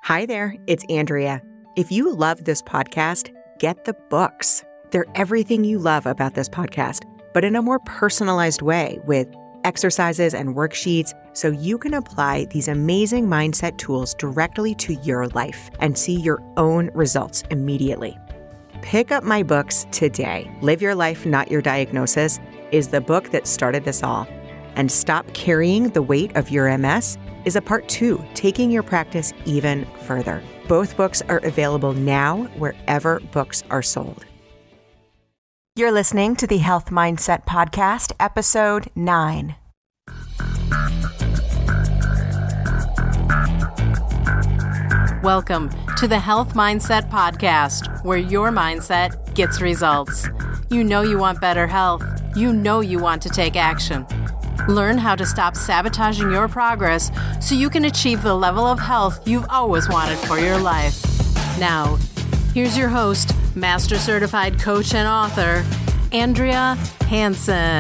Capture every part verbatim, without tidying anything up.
Hi there, it's Andrea. If you love this podcast, get the books. They're everything you love about this podcast, but in a more personalized way with exercises and worksheets so you can apply these amazing mindset tools directly to your life and see your own results immediately. Pick up my books today. Live Your Life, Not Your Diagnosis is the book that started this all. And Stop Carrying the Weight of Your M S is a part two, taking your practice even further. Both books are available now wherever books are sold. You're listening to the Health Mindset Podcast, episode nine. Welcome to the Health Mindset Podcast, where your mindset gets results. You know you want better health. You know you want to take action. Learn how to stop sabotaging your progress so you can achieve the level of health you've always wanted for your life. Now, here's your host, Master Certified Coach and author, Andrea Hansen.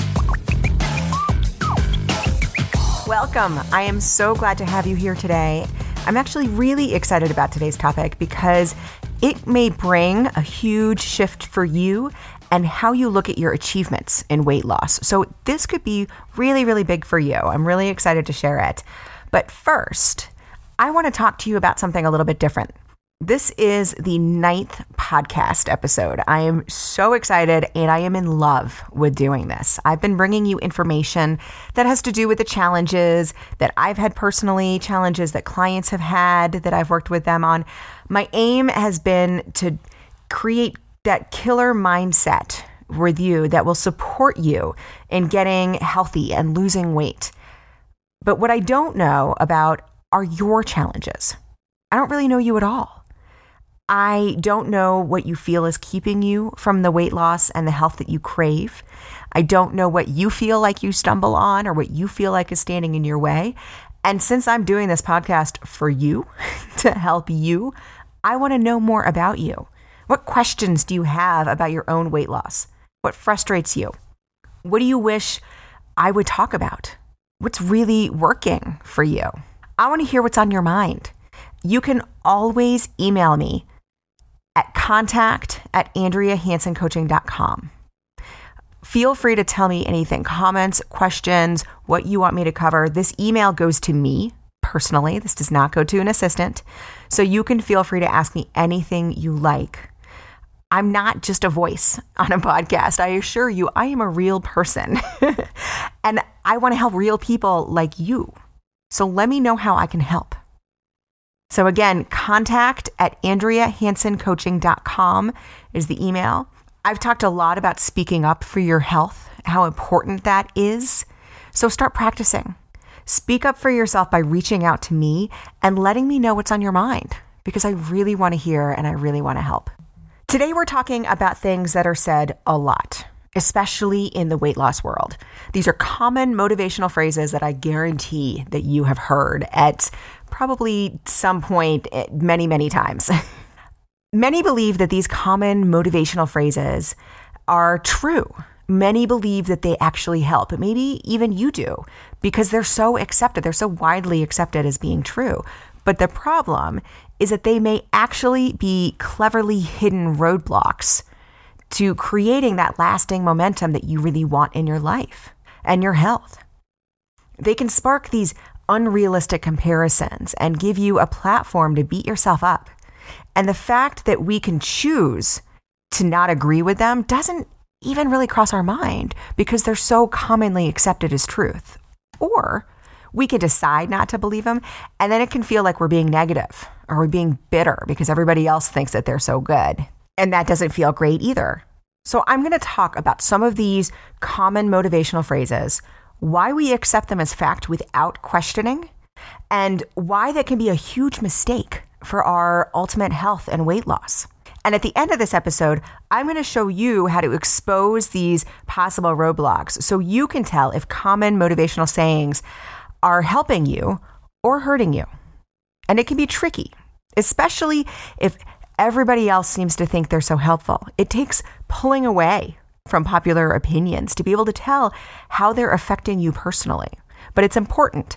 Welcome. I am so glad to have you here today. I'm actually really excited about today's topic because it may bring a huge shift for you and how you look at your achievements in weight loss. So this could be really, really big for you. I'm really excited to share it. But first, I want to talk to you about something a little bit different. This is the ninth podcast episode. I am so excited and I am in love with doing this. I've been bringing you information that has to do with the challenges that I've had personally, challenges that clients have had that I've worked with them on. My aim has been to create that killer mindset with you that will support you in getting healthy and losing weight. But what I don't know about are your challenges. I don't really know you at all. I don't know what you feel is keeping you from the weight loss and the health that you crave. I don't know what you feel like you stumble on or what you feel like is standing in your way. And since I'm doing this podcast for you, to help you, I want to know more about you. What questions do you have about your own weight loss? What frustrates you? What do you wish I would talk about? What's really working for you? I want to hear what's on your mind. You can always email me at contact at andrea hansen coaching dot com. Feel free to tell me anything, comments, questions, what you want me to cover. This email goes to me personally. This does not go to an assistant. So you can feel free to ask me anything you like. I'm not just a voice on a podcast. I assure you, I am a real person. And I want to help real people like you. So let me know how I can help. So again, contact at andrea hansen coaching dot com is the email. I've talked a lot about speaking up for your health, how important that is. So start practicing. Speak up for yourself by reaching out to me and letting me know what's on your mind, because I really want to hear and I really want to help. Today, we're talking about things that are said a lot, especially in the weight loss world. These are common motivational phrases that I guarantee that you have heard at probably some point many, many times. Many believe that these common motivational phrases are true. Many believe that they actually help, but maybe even you do, because they're so accepted. They're so widely accepted as being true. But the problem is that they may actually be cleverly hidden roadblocks to creating that lasting momentum that you really want in your life and your health. They can spark these unrealistic comparisons and give you a platform to beat yourself up. And the fact that we can choose to not agree with them doesn't even really cross our mind because they're so commonly accepted as truth. Or we can decide not to believe them, and then it can feel like we're being negative or we're being bitter because everybody else thinks that they're so good. And that doesn't feel great either. So I'm going to talk about some of these common motivational phrases, why we accept them as fact without questioning, and why that can be a huge mistake for our ultimate health and weight loss. And at the end of this episode, I'm going to show you how to expose these possible roadblocks so you can tell if common motivational sayings are helping you or hurting you. And it can be tricky, especially if everybody else seems to think they're so helpful. It takes pulling away from popular opinions to be able to tell how they're affecting you personally. But it's important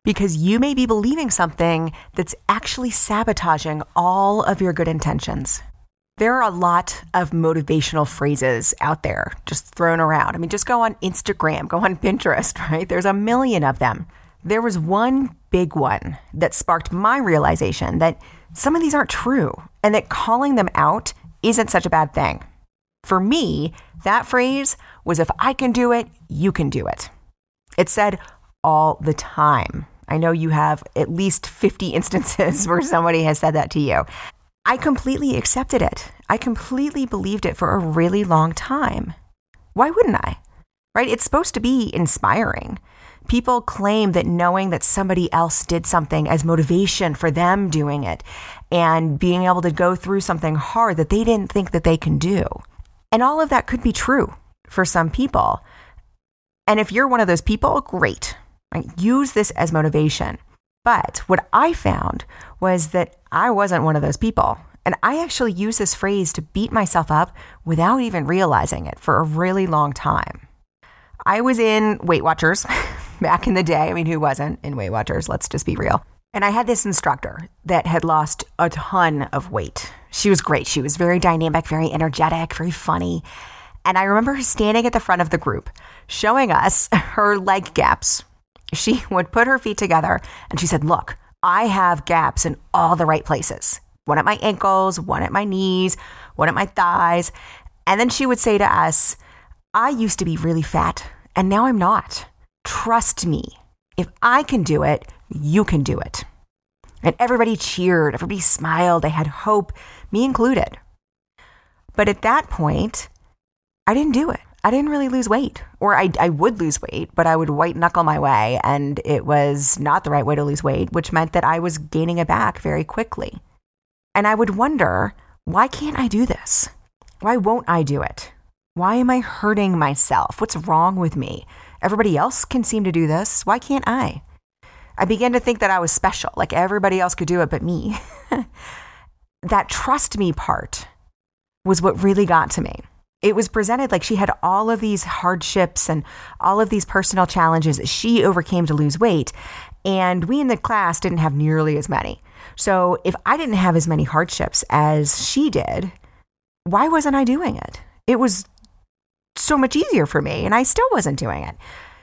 because you may be believing something that's actually sabotaging all of your good intentions. There are a lot of motivational phrases out there just thrown around. I mean, just go on Instagram, go on Pinterest, right? There's a million of them. There was one big one that sparked my realization that some of these aren't true and that calling them out isn't such a bad thing. For me, that phrase was, if I can do it, you can do it. It's said all the time. I know you have at least fifty instances where somebody has said that to you. I completely accepted it. I completely believed it for a really long time. Why wouldn't I? Right? It's supposed to be inspiring. People claim that knowing that somebody else did something as motivation for them doing it and being able to go through something hard that they didn't think that they can do. And all of that could be true for some people. And if you're one of those people, great. Right? Use this as motivation. But what I found was that I wasn't one of those people. And I actually used this phrase to beat myself up without even realizing it for a really long time. I was in Weight Watchers back in the day. I mean, who wasn't in Weight Watchers? Let's just be real. And I had this instructor that had lost a ton of weight. She was great. She was very dynamic, very energetic, very funny. And I remember her standing at the front of the group, showing us her leg gaps. She would put her feet together and she said, look, I have gaps in all the right places. One at my ankles, one at my knees, one at my thighs. And then she would say to us, I used to be really fat and now I'm not. Trust me. If I can do it, you can do it. And everybody cheered. Everybody smiled. They had hope, me included. But at that point, I didn't do it. I didn't really lose weight, or I, I would lose weight, but I would white knuckle my way, and it was not the right way to lose weight, which meant that I was gaining it back very quickly. And I would wonder, why can't I do this? Why won't I do it? Why am I hurting myself? What's wrong with me? Everybody else can seem to do this. Why can't I? I began to think that I was special, like everybody else could do it but me. That trust me part was what really got to me. It was presented like she had all of these hardships and all of these personal challenges that she overcame to lose weight. And we in the class didn't have nearly as many. So if I didn't have as many hardships as she did, why wasn't I doing it? It was so much easier for me, and I still wasn't doing it.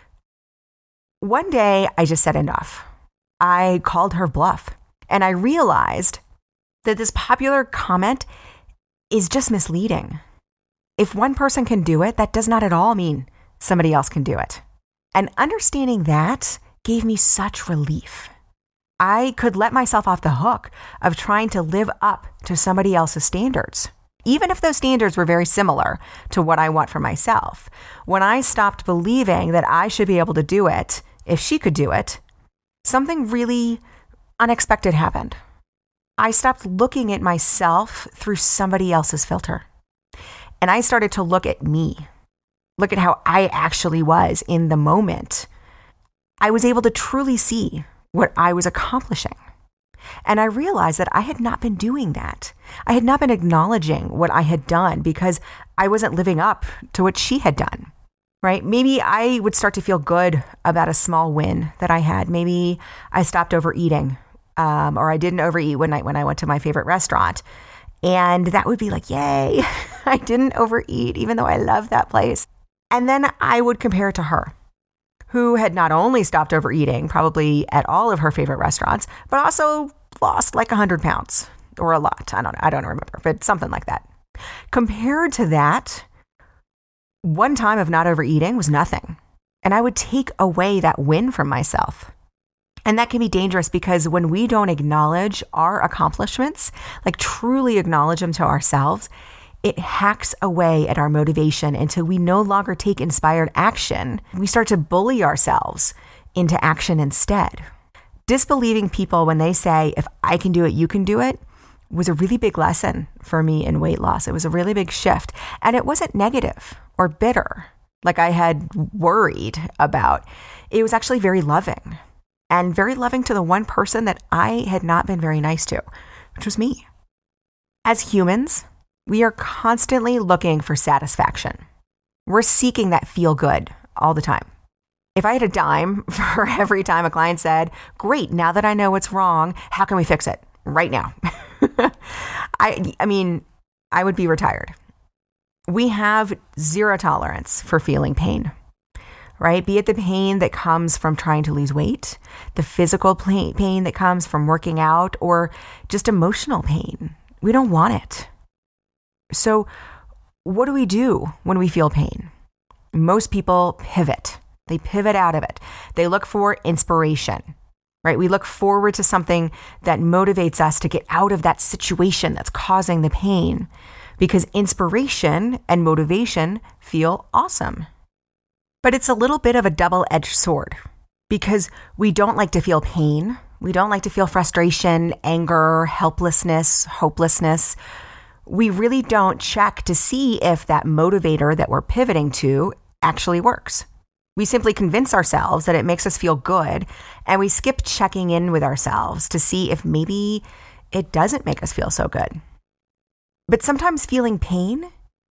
One day, I just said enough. I called her bluff, and I realized that this popular comment is just misleading. If one person can do it, that does not at all mean somebody else can do it. And understanding that gave me such relief. I could let myself off the hook of trying to live up to somebody else's standards, even if those standards were very similar to what I want for myself. When I stopped believing that I should be able to do it if she could do it, something really unexpected happened. I stopped looking at myself through somebody else's filter. And I started to look at me, look at how I actually was in the moment. I was able to truly see what I was accomplishing. And I realized that I had not been doing that. I had not been acknowledging what I had done because I wasn't living up to what she had done, right? Maybe I would start to feel good about a small win that I had. Maybe I stopped overeating, um, or I didn't overeat one night when I went to my favorite restaurant. And that would be like, yay, I didn't overeat, even though I love that place. And then I would compare it to her, who had not only stopped overeating, probably at all of her favorite restaurants, but also lost like one hundred pounds or a lot. I don't know. I don't remember, but something like that. Compared to that, one time of not overeating was nothing. And I would take away that win from myself. And that can be dangerous because when we don't acknowledge our accomplishments, like truly acknowledge them to ourselves, it hacks away at our motivation until we no longer take inspired action. We start to bully ourselves into action instead. Disbelieving people when they say, if I can do it, you can do it, was a really big lesson for me in weight loss. It was a really big shift. And it wasn't negative or bitter like I had worried about. It was actually very loving. And very loving to the one person that I had not been very nice to, which was me. As humans, we are constantly looking for satisfaction. We're seeking that feel good all the time. If I had a dime for every time a client said, great, now that I know what's wrong, how can we fix it right now? I, I mean, I would be retired. We have zero tolerance for feeling pain, right? Be it the pain that comes from trying to lose weight, the physical pain that comes from working out, or just emotional pain. We don't want it. So what do we do when we feel pain? Most people pivot. They pivot out of it. They look for inspiration, right? We look forward to something that motivates us to get out of that situation that's causing the pain, because inspiration and motivation feel awesome. But it's a little bit of a double-edged sword, because we don't like to feel pain. We don't like to feel frustration, anger, helplessness, hopelessness. We really don't check to see if that motivator that we're pivoting to actually works. We simply convince ourselves that it makes us feel good, and we skip checking in with ourselves to see if maybe it doesn't make us feel so good. But sometimes feeling pain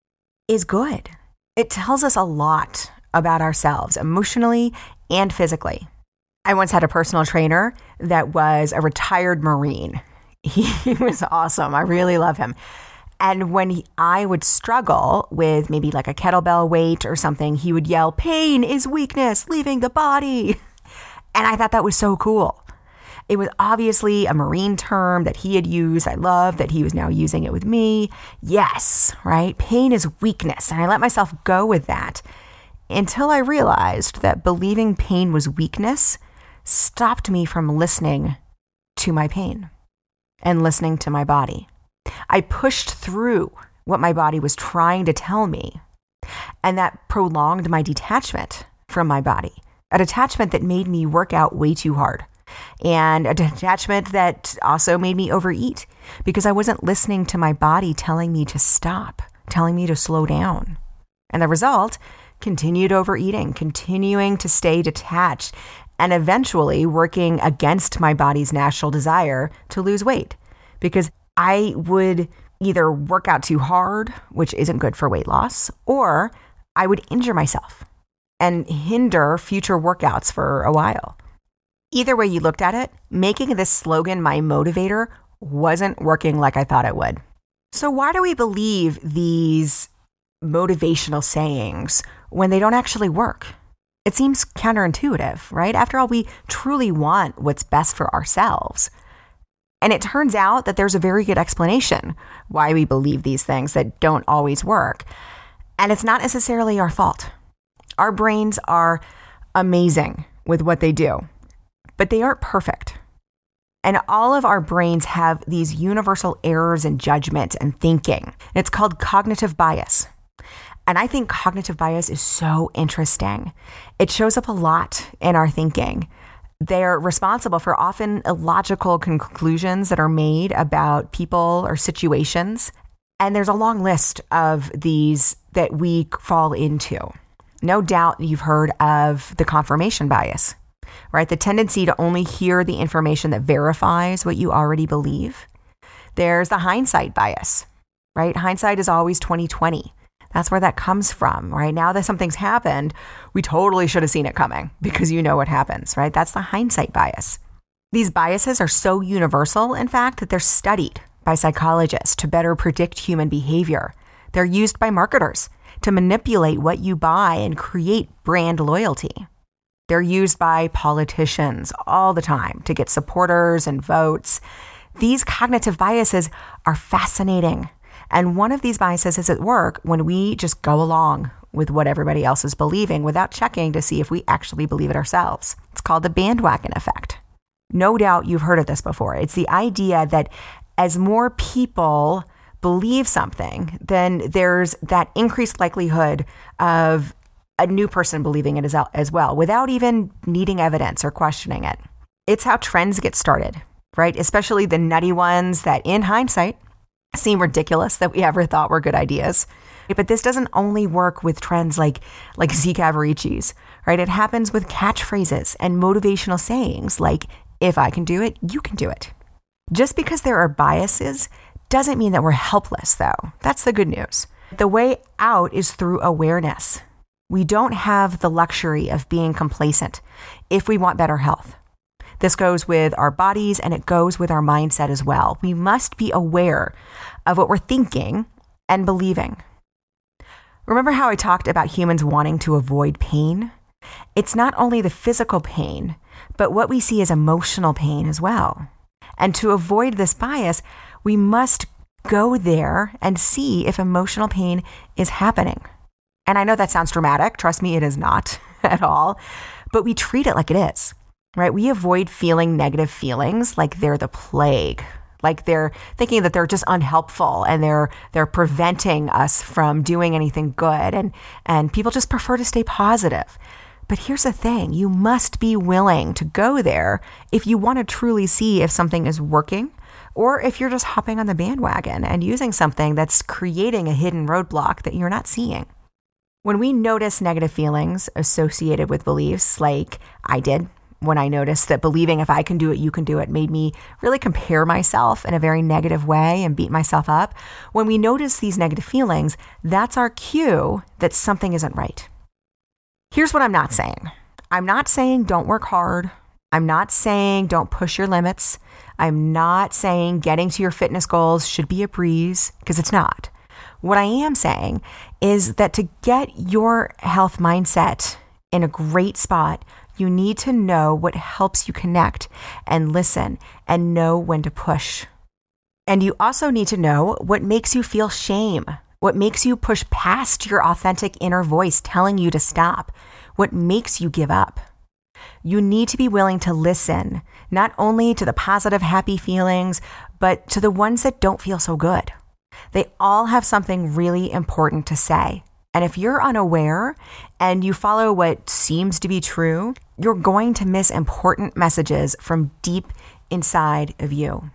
is good. It tells us a lot about ourselves, emotionally and physically. I once had a personal trainer that was a retired Marine. He was awesome. I really love him. And when he, I would struggle with maybe like a kettlebell weight or something, he would yell, pain is weakness leaving the body. And I thought that was so cool. It was obviously a Marine term that he had used. I love that he was now using it with me. Yes, right? Pain is weakness. And I let myself go with that until I realized that believing pain was weakness stopped me from listening to my pain and listening to my body. I pushed through what my body was trying to tell me, and that prolonged my detachment from my body, a detachment that made me work out way too hard, and a detachment that also made me overeat because I wasn't listening to my body telling me to stop, telling me to slow down. And the result, continued overeating, continuing to stay detached, and eventually working against my body's natural desire to lose weight, because I would either work out too hard, which isn't good for weight loss, or I would injure myself and hinder future workouts for a while. Either way you looked at it, making this slogan my motivator wasn't working like I thought it would. So why do we believe these motivational sayings when they don't actually work? It seems counterintuitive, right? After all, we truly want what's best for ourselves. And it turns out that there's a very good explanation why we believe these things that don't always work. And it's not necessarily our fault. Our brains are amazing with what they do, but they aren't perfect. And all of our brains have these universal errors in judgment and thinking. And it's called cognitive bias. And I think cognitive bias is so interesting. It shows up a lot in our thinking. They're responsible for often illogical conclusions that are made about people or situations. And there's a long list of these that we fall into. No doubt you've heard of the confirmation bias, right? The tendency to only hear the information that verifies what you already believe. There's the hindsight bias, right? Hindsight is always twenty twenty. That's where that comes from, right? Now that something's happened, we totally should have seen it coming because you know what happens, right? That's the hindsight bias. These biases are so universal, in fact, that they're studied by psychologists to better predict human behavior. They're used by marketers to manipulate what you buy and create brand loyalty. They're used by politicians all the time to get supporters and votes. These cognitive biases are fascinating. And one of these biases is at work when we just go along with what everybody else is believing without checking to see if we actually believe it ourselves. It's called the bandwagon effect. No doubt you've heard of this before. It's the idea that as more people believe something, then there's that increased likelihood of a new person believing it as well without even needing evidence or questioning it. It's how trends get started, right? Especially the nutty ones that in hindsight seem ridiculous that we ever thought were good ideas. But this doesn't only work with trends like, like Zeke Avaricci's, right? It happens with catchphrases and motivational sayings like, if I can do it, you can do it. Just because there are biases doesn't mean that we're helpless, though. That's the good news. The way out is through awareness. We don't have the luxury of being complacent if we want better health. This goes with our bodies and it goes with our mindset as well. We must be aware of what we're thinking and believing. Remember how I talked about humans wanting to avoid pain? It's not only the physical pain, but what we see as emotional pain as well. And to avoid this bias, we must go there and see if emotional pain is happening. And I know that sounds dramatic. Trust me, it is not at all. But we treat it like it is, right? We avoid feeling negative feelings like they're the plague, like they're thinking that they're just unhelpful and they're they're preventing us from doing anything good. And, and people just prefer to stay positive. But here's the thing, you must be willing to go there if you want to truly see if something is working or if you're just hopping on the bandwagon and using something that's creating a hidden roadblock that you're not seeing. When we notice negative feelings associated with beliefs, like I did when I noticed that believing if I can do it, you can do it, made me really compare myself in a very negative way and beat myself up. When we notice these negative feelings, that's our cue that something isn't right. Here's what I'm not saying. I'm not saying don't work hard. I'm not saying don't push your limits. I'm not saying getting to your fitness goals should be a breeze, because it's not. What I am saying is that to get your health mindset in a great spot, you need to know what helps you connect and listen and know when to push. And you also need to know what makes you feel shame. What makes you push past your authentic inner voice telling you to stop? What makes you give up? You need to be willing to listen, not only to the positive, happy feelings, but to the ones that don't feel so good. They all have something really important to say. And if you're unaware and you follow what seems to be true, you're going to miss important messages from deep inside of you.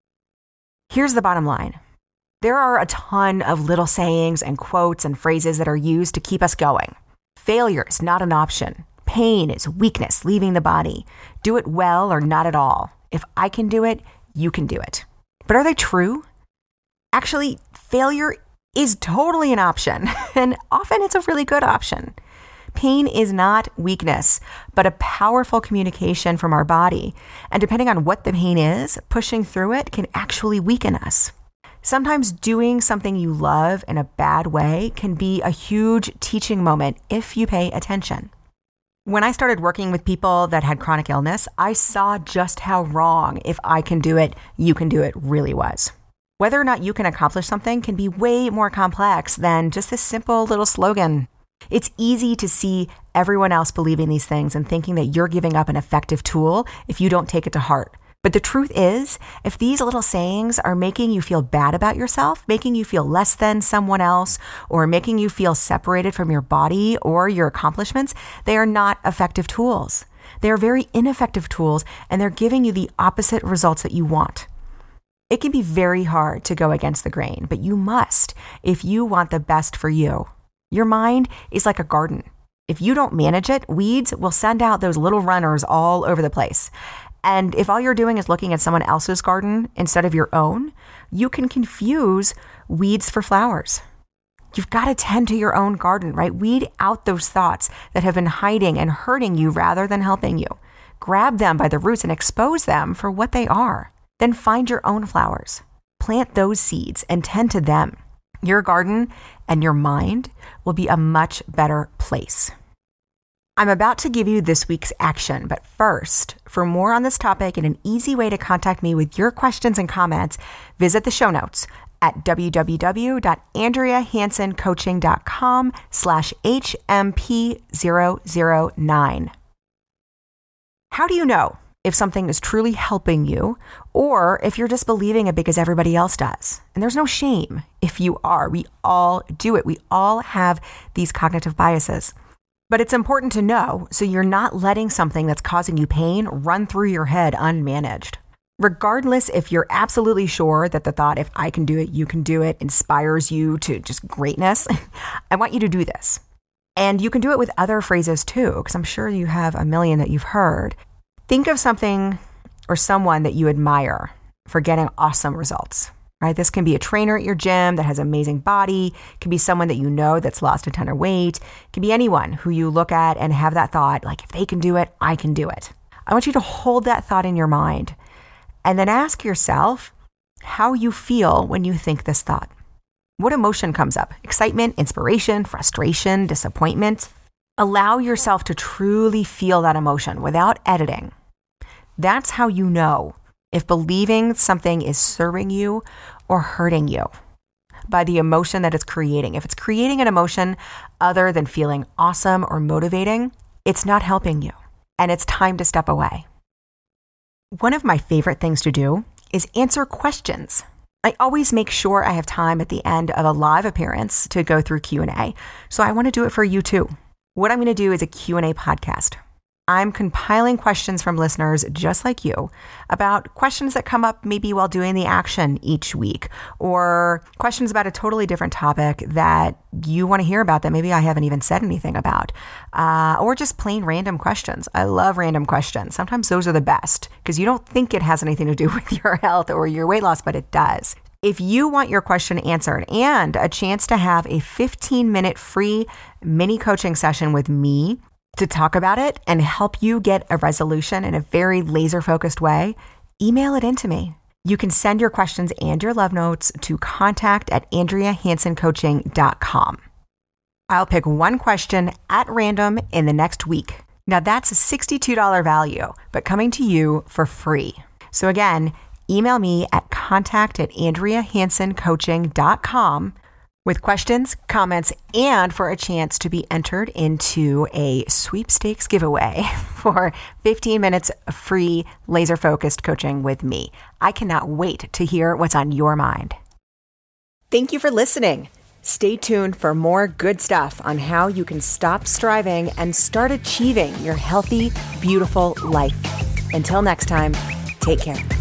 Here's the bottom line. There are a ton of little sayings and quotes and phrases that are used to keep us going. Failure is not an option. Pain is weakness leaving the body. Do it well or not at all. If I can do it, you can do it. But are they true? Actually, failure is totally an option, and often it's a really good option. Pain is not weakness, but a powerful communication from our body. And depending on what the pain is, pushing through it can actually weaken us. Sometimes doing something you love in a bad way can be a huge teaching moment if you pay attention. When I started working with people that had chronic illness, I saw just how wrong "if I can do it, you can do it" really was. Whether or not you can accomplish something can be way more complex than just this simple little slogan. It's easy to see everyone else believing these things and thinking that you're giving up an effective tool if you don't take it to heart. But the truth is, if these little sayings are making you feel bad about yourself, making you feel less than someone else, or making you feel separated from your body or your accomplishments, they are not effective tools. They are very ineffective tools, and they're giving you the opposite results that you want. It can be very hard to go against the grain, but you must if you want the best for you. Your mind is like a garden. If you don't manage it, weeds will send out those little runners all over the place. And if all you're doing is looking at someone else's garden instead of your own, you can confuse weeds for flowers. You've got to tend to your own garden, right? Weed out those thoughts that have been hiding and hurting you rather than helping you. Grab them by the roots and expose them for what they are. Then find your own flowers. Plant those seeds and tend to them. Your garden and your mind will be a much better place. I'm about to give you this week's action, but first, for more on this topic and an easy way to contact me with your questions and comments, visit the show notes at www.andreahansencoaching.com slash HMP009. How do you know if something is truly helping you or if you're just believing it because everybody else does? And there's no shame if you are. We all do it. We all have these cognitive biases. But it's important to know so you're not letting something that's causing you pain run through your head unmanaged. Regardless if you're absolutely sure that the thought, "if I can do it, you can do it," inspires you to just greatness, I want you to do this. And you can do it with other phrases too, because I'm sure you have a million that you've heard. Think of something or someone that you admire for getting awesome results. right? This can be a trainer at your gym that has an amazing body. It can be someone that you know that's lost a ton of weight. It can be anyone who you look at and have that thought, like, if they can do it, I can do it. I want you to hold that thought in your mind and then ask yourself how you feel when you think this thought. What emotion comes up? Excitement, inspiration, frustration, disappointment? Allow yourself to truly feel that emotion without editing. That's how you know if believing something is serving you or hurting you, by the emotion that it's creating. If it's creating an emotion other than feeling awesome or motivating, it's not helping you, and it's time to step away. One of my favorite things to do is answer questions. I always make sure I have time at the end of a live appearance to go through Q and A, so I want to do it for you too. What I'm going to do is a Q and A podcast. I'm compiling questions from listeners just like you about questions that come up maybe while doing the action each week, or questions about a totally different topic that you want to hear about that maybe I haven't even said anything about, uh, or just plain random questions. I love random questions. Sometimes those are the best because you don't think it has anything to do with your health or your weight loss, but it does. If you want your question answered and a chance to have a fifteen minute free mini coaching session with me to talk about it and help you get a resolution in a very laser focused way, email it into me. You can send your questions and your love notes to contact at andrea hansen coaching dot com. I'll pick one question at random in the next week. Now that's a sixty-two dollars value, but coming to you for free. So again, email me at contact at andrea hansen coaching dot com with questions, comments, and for a chance to be entered into a sweepstakes giveaway for fifteen minutes of free laser-focused coaching with me. I cannot wait to hear what's on your mind. Thank you for listening. Stay tuned for more good stuff on how you can stop striving and start achieving your healthy, beautiful life. Until next time, take care.